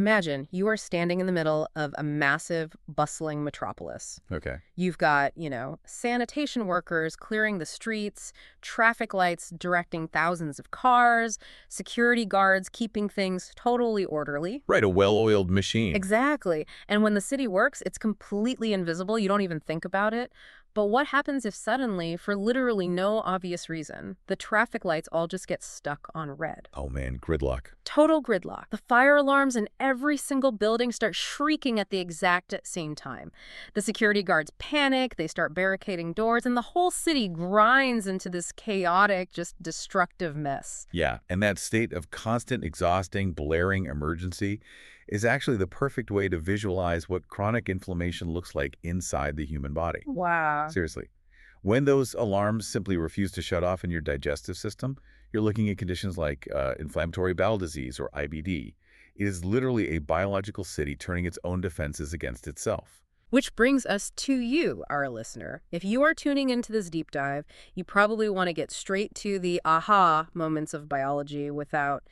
Imagine you are standing in the middle of a massive, bustling metropolis. Okay. You've got, sanitation workers clearing the streets, traffic lights directing thousands of cars, security guards keeping things totally orderly. Right, a well-oiled machine. Exactly. And when the city works, it's completely invisible. You don't even think about it. But what happens if suddenly, for literally no obvious reason, the traffic lights all just get stuck on red? Oh man, gridlock. Total gridlock. The fire alarms in every single building start shrieking at the exact same time. The security guards panic, they start barricading doors, and the whole city grinds into this chaotic, just destructive mess. Yeah, and that state of constant, exhausting, blaring emergency is actually the perfect way to visualize what chronic inflammation looks like inside the human body. Wow. Seriously. When those alarms simply refuse to shut off in your digestive system, you're looking at conditions like inflammatory bowel disease or IBD. It is literally a biological city turning its own defenses against itself. Which brings us to you, our listener. If you are tuning into this deep dive, you probably want to get straight to the aha moments of biology without,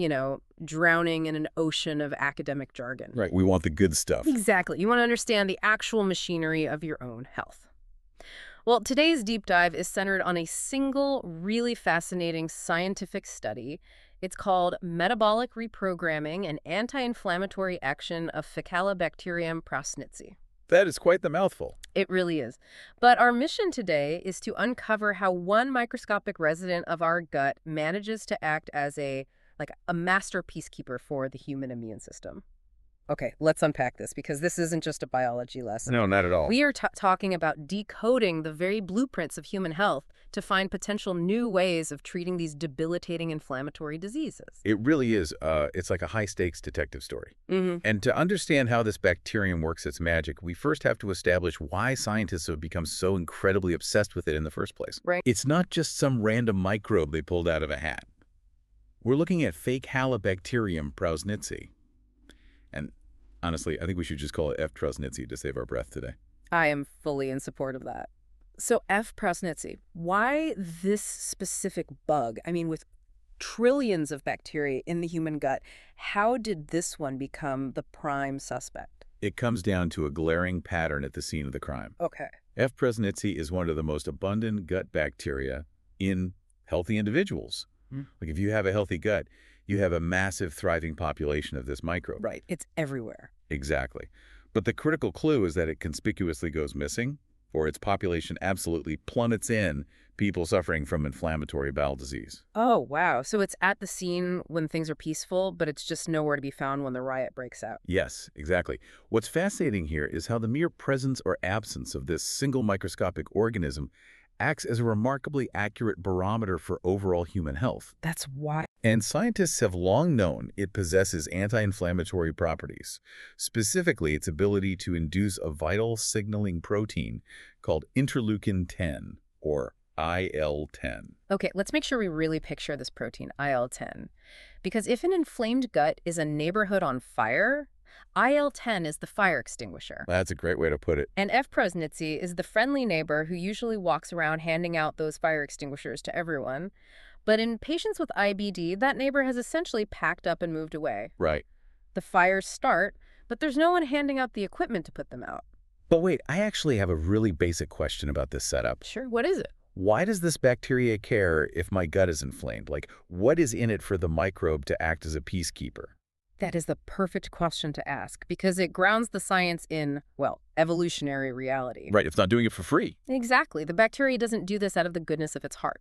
drowning in an ocean of academic jargon. Right, we want the good stuff. Exactly. You want to understand the actual machinery of your own health. Well, today's deep dive is centered on a single, really fascinating scientific study. It's called Metabolic Reprogramming and Anti-Inflammatory Action of Faecalibacterium prausnitzii. That is quite the mouthful. It really is. But our mission today is to uncover how one microscopic resident of our gut manages to act as a master peacekeeper for the human immune system. Okay, let's unpack this because this isn't just a biology lesson. No, not at all. We are talking about decoding the very blueprints of human health to find potential new ways of treating these debilitating inflammatory diseases. It really is. It's like a high-stakes detective story. Mm-hmm. And to understand how this bacterium works its magic, we first have to establish why scientists have become so incredibly obsessed with it in the first place. Right. It's not just some random microbe they pulled out of a hat. We're looking at Faecalibacterium prausnitzii. And honestly, I think we should just call it F. prausnitzii to save our breath today. I am fully in support of that. So F. prausnitzii, why this specific bug? I mean, with trillions of bacteria in the human gut, how did this one become the prime suspect? It comes down to a glaring pattern at the scene of the crime. Okay. F. prausnitzii is one of the most abundant gut bacteria in healthy individuals. Like if you have a healthy gut, you have a massive thriving population of this microbe. Right. It's everywhere. Exactly. But the critical clue is that it conspicuously goes missing, or its population absolutely plummets in people suffering from inflammatory bowel disease. Oh, wow. So it's at the scene when things are peaceful, but it's just nowhere to be found when the riot breaks out. Yes, exactly. What's fascinating here is how the mere presence or absence of this single microscopic organism acts as a remarkably accurate barometer for overall human health. That's why. And scientists have long known it possesses anti-inflammatory properties, specifically its ability to induce a vital signaling protein called interleukin-10, or IL-10. Okay, let's make sure we really picture this protein, IL-10. Because if an inflamed gut is a neighborhood on fire, IL-10 is the fire extinguisher. That's a great way to put it. And F. prausnitzii is the friendly neighbor who usually walks around handing out those fire extinguishers to everyone. But in patients with IBD, that neighbor has essentially packed up and moved away. Right. The fires start, but there's no one handing out the equipment to put them out. But wait, I actually have a really basic question about this setup. Sure, what is it? Why does this bacteria care if my gut is inflamed? Like, what is in it for the microbe to act as a peacekeeper? That is the perfect question to ask because it grounds the science in, evolutionary reality. Right, it's not doing it for free. Exactly. The bacteria doesn't do this out of the goodness of its heart.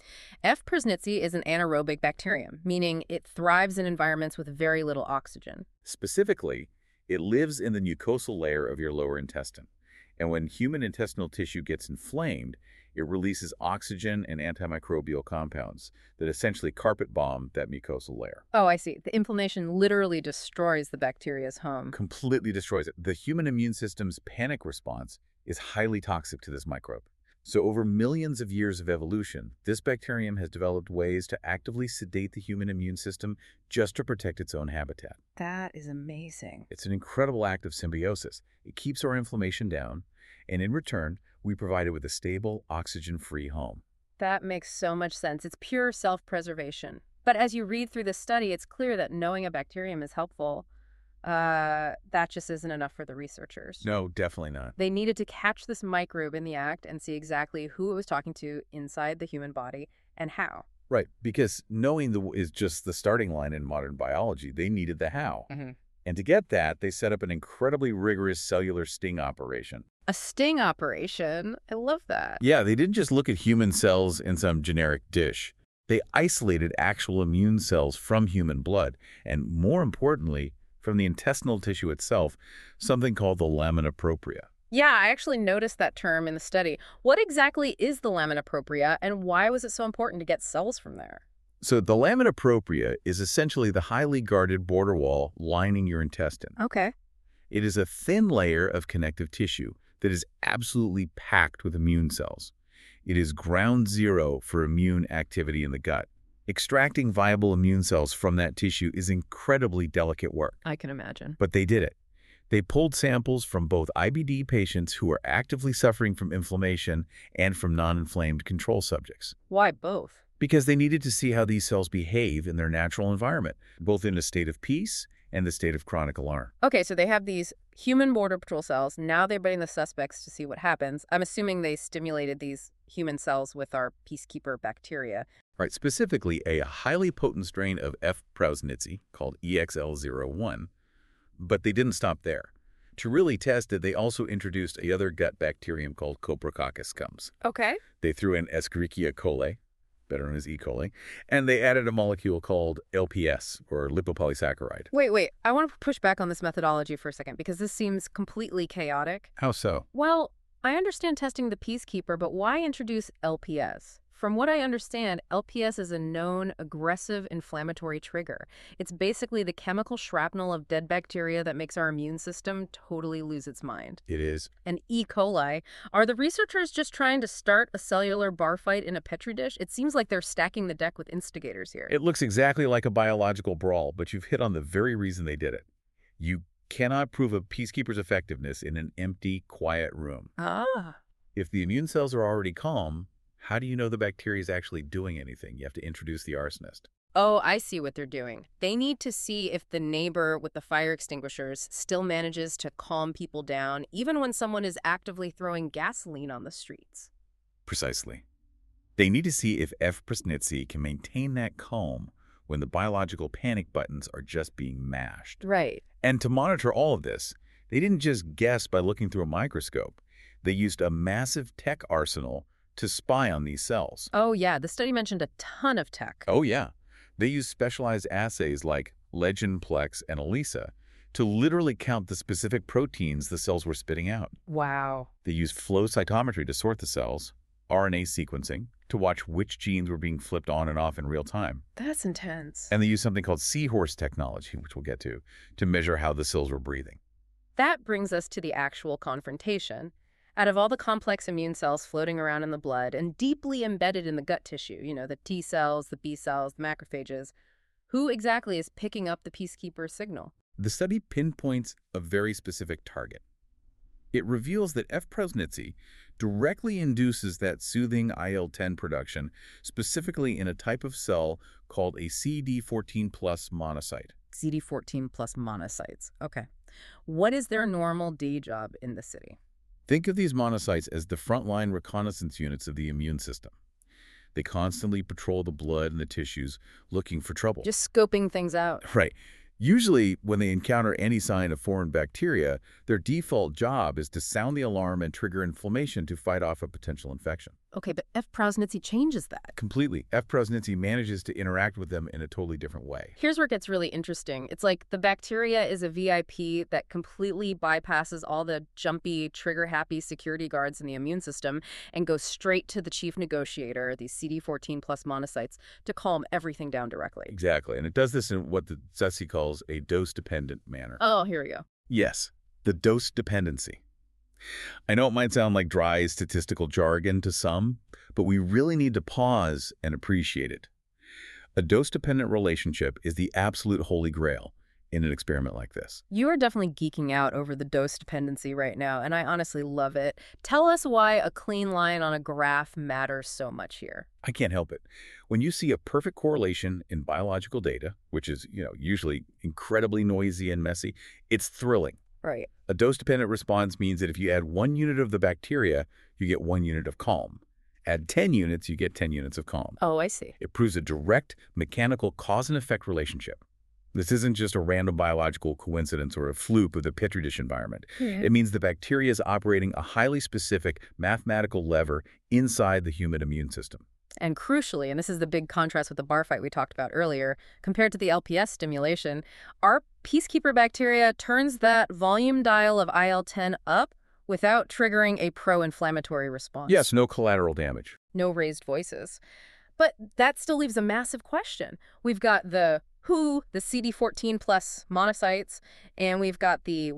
F. prausnitzii is an anaerobic bacterium, meaning it thrives in environments with very little oxygen. Specifically, it lives in the mucosal layer of your lower intestine. And when human intestinal tissue gets inflamed, it releases oxygen and antimicrobial compounds that essentially carpet bomb that mucosal layer. Oh, I see. The inflammation literally destroys the bacteria's home. Completely destroys it. The human immune system's panic response is highly toxic to this microbe. So over millions of years of evolution, this bacterium has developed ways to actively sedate the human immune system just to protect its own habitat. That is amazing. It's an incredible act of symbiosis. It keeps our inflammation down, and in return, we provide it with a stable, oxygen-free home. That makes so much sense. It's pure self-preservation. But as you read through the study, it's clear that knowing a bacterium is helpful, That just isn't enough for the researchers. No, definitely not. They needed to catch this microbe in the act and see exactly who it was talking to inside the human body and how. Right, because knowing is just the starting line in modern biology. They needed the how. And to get that, they set up an incredibly rigorous cellular sting operation. A sting operation. I love that. Yeah, they didn't just look at human cells in some generic dish. They isolated actual immune cells from human blood, and more importantly, from the intestinal tissue itself, something called the lamina propria. Yeah, I actually noticed that term in the study. What exactly is the lamina propria, and why was it so important to get cells from there? So the lamina propria is essentially the highly guarded border wall lining your intestine. Okay. It is a thin layer of connective tissue that is absolutely packed with immune cells. It is ground zero for immune activity in the gut. Extracting viable immune cells from that tissue is incredibly delicate work. I can imagine. But they did it. They pulled samples from both IBD patients who are actively suffering from inflammation and from non-inflamed control subjects. Why both? Because they needed to see how these cells behave in their natural environment, both in a state of peace and the state of chronic alarm. Okay, so they have these human border patrol cells. Now they're putting the suspects to see what happens. I'm assuming they stimulated these human cells with our peacekeeper bacteria. Right, specifically a highly potent strain of F. prausnitzii called EXL01. But they didn't stop there. To really test it, they also introduced a other gut bacterium called Coprococcus scums. Okay. They threw in Escherichia coli, better known as E. coli, and they added a molecule called LPS, or lipopolysaccharide. Wait. I want to push back on this methodology for a second because this seems completely chaotic. How so? Well, I understand testing the peacekeeper, but why introduce LPS? From what I understand, LPS is a known aggressive inflammatory trigger. It's basically the chemical shrapnel of dead bacteria that makes our immune system totally lose its mind. It is. And E. coli, are the researchers just trying to start a cellular bar fight in a petri dish? It seems like they're stacking the deck with instigators here. It looks exactly like a biological brawl, but you've hit on the very reason they did it. You cannot prove a peacekeeper's effectiveness in an empty, quiet room. Ah. If the immune cells are already calm, how do you know the bacteria is actually doing anything? You have to introduce the arsonist. Oh, I see what they're doing. They need to see if the neighbor with the fire extinguishers still manages to calm people down, even when someone is actively throwing gasoline on the streets. Precisely. They need to see if F. prausnitzii can maintain that calm when the biological panic buttons are just being mashed. Right. And to monitor all of this, they didn't just guess by looking through a microscope. They used a massive tech arsenal to spy on these cells. Oh, yeah. The study mentioned a ton of tech. Oh, yeah. They used specialized assays like Legend, Plex, and ELISA to literally count the specific proteins the cells were spitting out. Wow. They used flow cytometry to sort the cells, RNA sequencing to watch which genes were being flipped on and off in real time. That's intense. And they used something called seahorse technology, which we'll get to measure how the cells were breathing. That brings us to the actual confrontation. Out of all the complex immune cells floating around in the blood and deeply embedded in the gut tissue, the T cells, the B cells, the macrophages, who exactly is picking up the peacekeeper signal? The study pinpoints a very specific target. It reveals that F. prausnitzii directly induces that soothing IL-10 production, specifically in a type of cell called a CD14 plus monocyte. CD14 plus monocytes. Okay. What is their normal D job in the city? Think of these monocytes as the frontline reconnaissance units of the immune system. They constantly patrol the blood and the tissues looking for trouble. Just scoping things out. Right. Usually, when they encounter any sign of foreign bacteria, their default job is to sound the alarm and trigger inflammation to fight off a potential infection. Okay, but F. prausnitzii changes that. Completely. F. prausnitzii manages to interact with them in a totally different way. Here's where it gets really interesting. It's like the bacteria is a VIP that completely bypasses all the jumpy, trigger-happy security guards in the immune system and goes straight to the chief negotiator, these CD14 plus monocytes, to calm everything down directly. Exactly. And it does this in what the SETC calls a dose-dependent manner. Oh, here we go. Yes, the dose dependency. I know it might sound like dry statistical jargon to some, but we really need to pause and appreciate it. A dose-dependent relationship is the absolute holy grail, in an experiment like this. You are definitely geeking out over the dose dependency right now, and I honestly love it. Tell us why a clean line on a graph matters so much here. I can't help it. When you see a perfect correlation in biological data, which is, usually incredibly noisy and messy, it's thrilling. Right. A dose-dependent response means that if you add 1 unit of the bacteria, you get 1 unit of calm. Add 10 units, you get 10 units of calm. Oh, I see. It proves a direct mechanical cause and effect relationship. This isn't just a random biological coincidence or a fluke of the Petri dish environment. Yeah. It means the bacteria is operating a highly specific mathematical lever inside the human immune system. And crucially, and this is the big contrast with the bar fight we talked about earlier, compared to the LPS stimulation, our peacekeeper bacteria turns that volume dial of IL-10 up without triggering a pro-inflammatory response. Yes, no collateral damage. No raised voices. But that still leaves a massive question. We've got the CD14 plus monocytes, and we've got the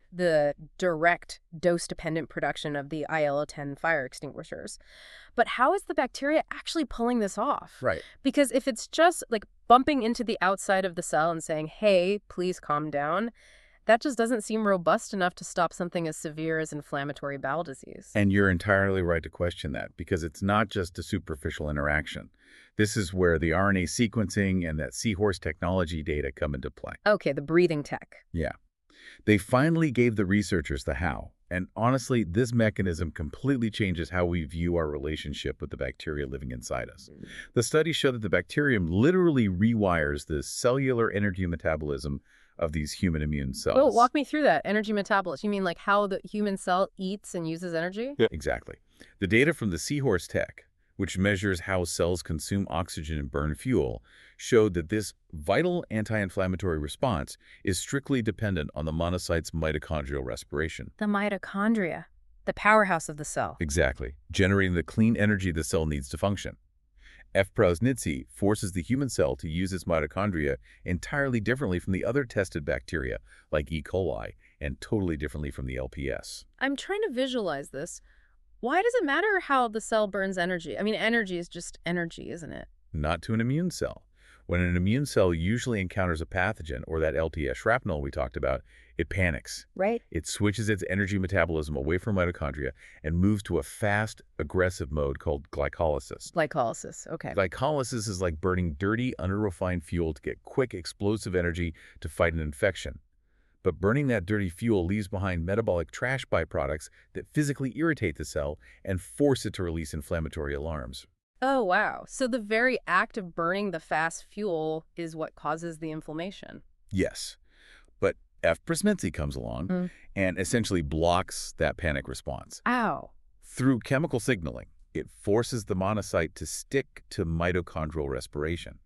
direct dose-dependent production of the IL-10 fire extinguishers. But how is the bacteria actually pulling this off? Right. Because if it's just like bumping into the outside of the cell and saying, hey, please calm down, that just doesn't seem robust enough to stop something as severe as inflammatory bowel disease. And you're entirely right to question that, because it's not just a superficial interaction. This is where the RNA sequencing and that seahorse technology data come into play. Okay, the breathing tech. Yeah. They finally gave the researchers the how. And honestly, this mechanism completely changes how we view our relationship with the bacteria living inside us. The studies show that the bacterium literally rewires the cellular energy metabolism of these human immune cells. Oh, walk me through that. Energy metabolism. You mean like how the human cell eats and uses energy? Yeah. Exactly. The data from the seahorse tech, which measures how cells consume oxygen and burn fuel, showed that this vital anti-inflammatory response is strictly dependent on the monocyte's mitochondrial respiration. The mitochondria, the powerhouse of the cell. Exactly, generating the clean energy the cell needs to function. F. prausnitzii forces the human cell to use its mitochondria entirely differently from the other tested bacteria, like E. coli, and totally differently from the LPS. I'm trying to visualize this. Why does it matter how the cell burns energy? I mean, energy is just energy, isn't it? Not to an immune cell. When an immune cell usually encounters a pathogen, or that LTS shrapnel we talked about, it panics. Right. It switches its energy metabolism away from mitochondria and moves to a fast, aggressive mode called glycolysis. Glycolysis, okay. Glycolysis is like burning dirty, under-refined fuel to get quick, explosive energy to fight an infection. But burning that dirty fuel leaves behind metabolic trash byproducts that physically irritate the cell and force it to release inflammatory alarms. Oh, wow. So the very act of burning the fast fuel is what causes the inflammation. Yes, but F. prausnitzii comes along and essentially blocks that panic response. Ow. Through chemical signaling, it forces the monocyte to stick to mitochondrial respiration.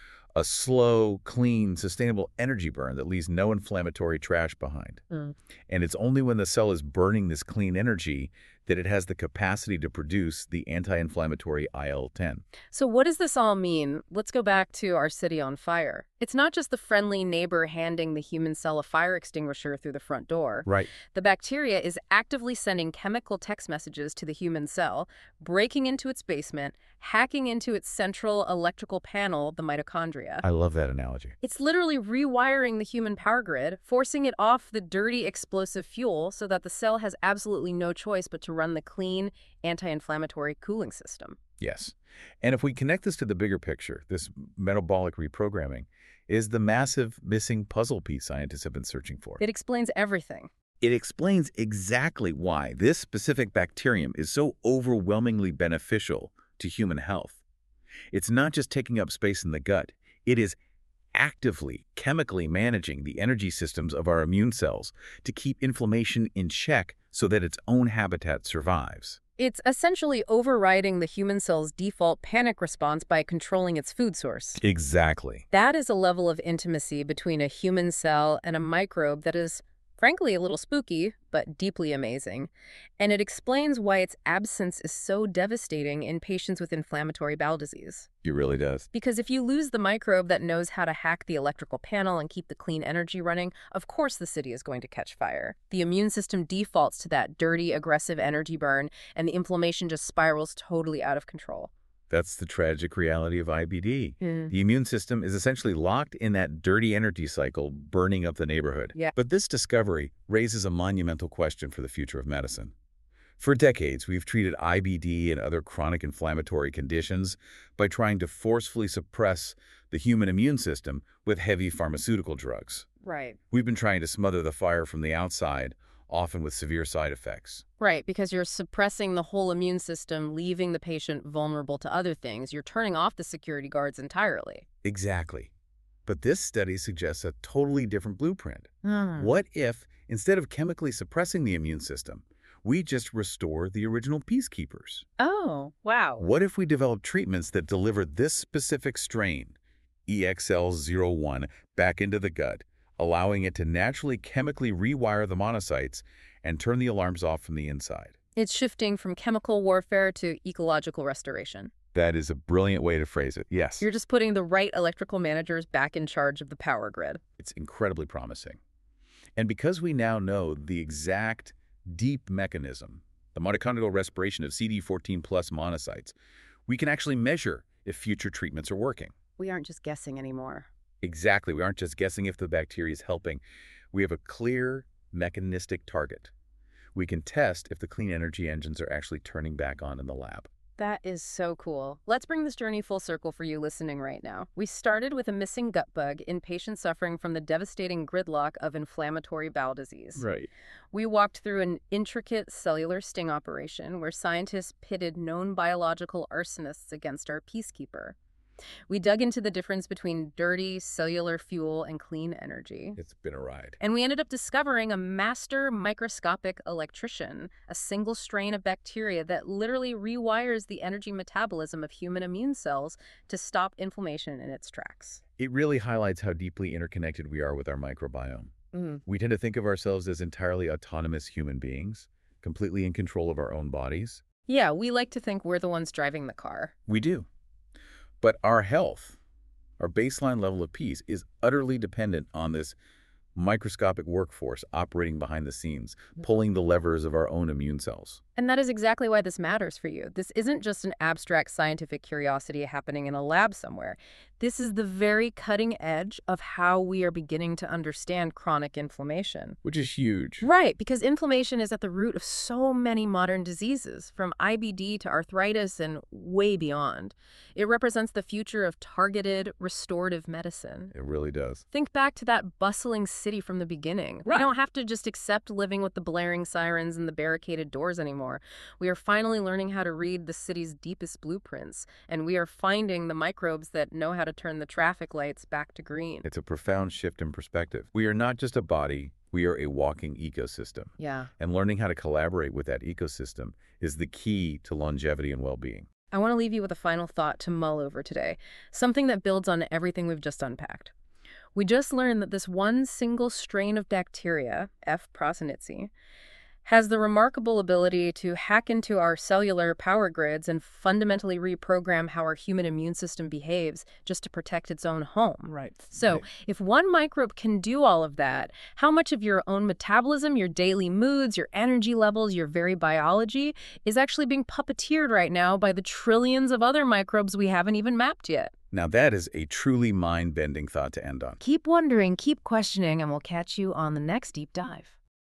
A slow, clean, sustainable energy burn that leaves no inflammatory trash behind. And it's only when the cell is burning this clean energy that it has the capacity to produce the anti-inflammatory IL-10. So what does this all mean? Let's go back to our city on fire. It's not just the friendly neighbor handing the human cell a fire extinguisher through the front door. Right. The bacteria is actively sending chemical text messages to the human cell, breaking into its basement, hacking into its central electrical panel, the mitochondria. I love that analogy. It's literally rewiring the human power grid, forcing it off the dirty, explosive fuel so that the cell has absolutely no choice but to run the clean, anti-inflammatory cooling system. Yes. And if we connect this to the bigger picture, this metabolic reprogramming is the massive missing puzzle piece scientists have been searching for. It explains everything. It explains exactly why this specific bacterium is so overwhelmingly beneficial to human health. It's not just taking up space in the gut. It is actively, chemically managing the energy systems of our immune cells to keep inflammation in check so that its own habitat survives. It's essentially overriding the human cell's default panic response by controlling its food source. Exactly. That is a level of intimacy between a human cell and a microbe that is, frankly, a little spooky, but deeply amazing. And it explains why its absence is so devastating in patients with inflammatory bowel disease. It really does. Because if you lose the microbe that knows how to hack the electrical panel and keep the clean energy running, of course the city is going to catch fire. The immune system defaults to that dirty, aggressive energy burn, and the inflammation just spirals totally out of control. That's the tragic reality of IBD. Mm. The immune system is essentially locked in that dirty energy cycle burning up the neighborhood. Yeah. But this discovery raises a monumental question for the future of medicine. For decades, we've treated IBD and other chronic inflammatory conditions by trying to forcefully suppress the human immune system with heavy pharmaceutical drugs. Right. We've been trying to smother the fire from the outside, often with severe side effects. Right, because you're suppressing the whole immune system, leaving the patient vulnerable to other things. You're turning off the security guards entirely. Exactly. But this study suggests a totally different blueprint. Hmm. What if, instead of chemically suppressing the immune system, we just restore the original peacekeepers? Oh, wow. What if we develop treatments that deliver this specific strain, EXL01, back into the gut, allowing it to naturally chemically rewire the monocytes and turn the alarms off from the inside? It's shifting from chemical warfare to ecological restoration. That is a brilliant way to phrase it, yes. You're just putting the right electrical managers back in charge of the power grid. It's incredibly promising. And because we now know the exact deep mechanism, the mitochondrial respiration of CD14 plus monocytes, we can actually measure if future treatments are working. We aren't just guessing anymore. Exactly. We aren't just guessing if the bacteria is helping. We have a clear mechanistic target. We can test if the clean energy engines are actually turning back on in the lab. That is so cool. Let's bring this journey full circle for you listening right now. We started with a missing gut bug in patients suffering from the devastating gridlock of inflammatory bowel disease. Right. We walked through an intricate cellular sting operation where scientists pitted known biological arsonists against our peacekeeper. We dug into the difference between dirty cellular fuel and clean energy. It's been a ride. And we ended up discovering a master microscopic electrician, a single strain of bacteria that literally rewires the energy metabolism of human immune cells to stop inflammation in its tracks. It really highlights how deeply interconnected we are with our microbiome. We tend to think of ourselves as entirely autonomous human beings, completely in control of our own bodies. Yeah, we like to think we're the ones driving the car. We do. But our health, our baseline level of peace, is utterly dependent on this microscopic workforce operating behind the scenes, pulling the levers of our own immune cells. And that is exactly why this matters for you. This isn't just an abstract scientific curiosity happening in a lab somewhere. This is the very cutting edge of how we are beginning to understand chronic inflammation. Which is huge. Right, because inflammation is at the root of so many modern diseases, from IBD to arthritis and way beyond. It represents the future of targeted, restorative medicine. It really does. Think back to that bustling city from the beginning. Right. We don't have to just accept living with the blaring sirens and the barricaded doors anymore. We are finally learning how to read the city's deepest blueprints, and we are finding the microbes that know how to turn the traffic lights back to green. It's a profound shift in perspective. We are not just a body, we are a walking ecosystem. Yeah. And learning how to collaborate with that ecosystem is the key to longevity and well-being. I want to leave you with a final thought to mull over today, something that builds on everything we've just unpacked. We just learned that this one single strain of bacteria, F. prasnitzi, has the remarkable ability to hack into our cellular power grids and fundamentally reprogram how our human immune system behaves just to protect its own home. Right. So if one microbe can do all of that, how much of your own metabolism, your daily moods, your energy levels, your very biology is actually being puppeteered right now by the trillions of other microbes we haven't even mapped yet? Now that is a truly mind-bending thought to end on. Keep wondering, keep questioning, and we'll catch you on the next Deep Dive.